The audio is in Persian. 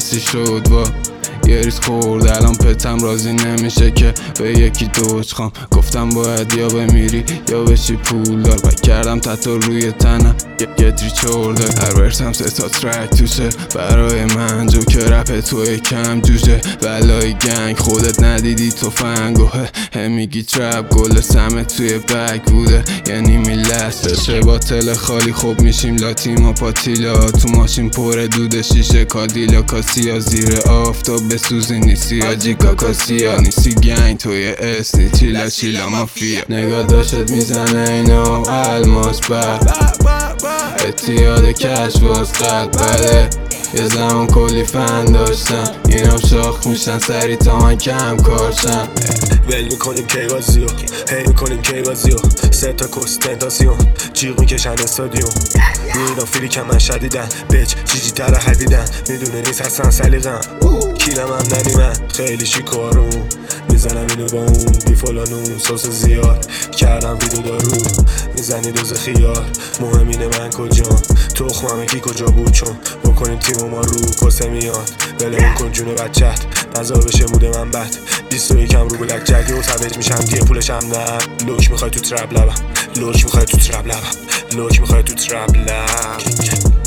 حسی شد وا یه ریز خورد الان پتم راضی نمیشه که به یکی دوج خام گفتم باید یا بمیری یا بشی پول دار بک کردم تطور روی تنم یه تری چورده هر ورسم 3 تا ترک توشه برای من جو که رپ توی کم جوشه بلای گنگ خودت ندیدی توفنگو میگی ترپ گل سمه توی بک بوده یعنی میلست بشه با تل خالی خوب میشیم لاتیما پاتیلا تو ماشین پر دود شیشه کادیلا کاسیا زیر آفتاب بسوزی نیستی آجی کاکاسیا نیستی گنگ توی اسنی چیلا چیلا مافیا نگاه داشت میزنه اینا الماس بر اتیاد کشف واس قلب بده یه زمان کلی فن داشتم اینم شاخ میشن سری تا من کم کارشم ول میکنیم کیگازیو هی میکنیم کیگازیو 3 تا کستنتاسیون جیغ میکشن استادیوم اینا فیلی که من شدیدن بچ جیجی تر حدیدن میدونه نیست حسن سلیقم کیلم هم ندیمن خیلی شیکارون میزنم اینو با اون بی فلانون سوس زیاد کردم ویدو دارو میزنی دوز خیار مهم اینه من کجام تخممه کی کجا بود چون بکنیم تیم ما رو کسه میاد بله کن جون بچت نظر بشه موده من بد 21 رو بلک جگی و سویج میشم دیگه پولشم نه لوک میخوای تو ترپ لبم لوک میخوای تو ترپ لبم لوک میخوای تو ترپ لبم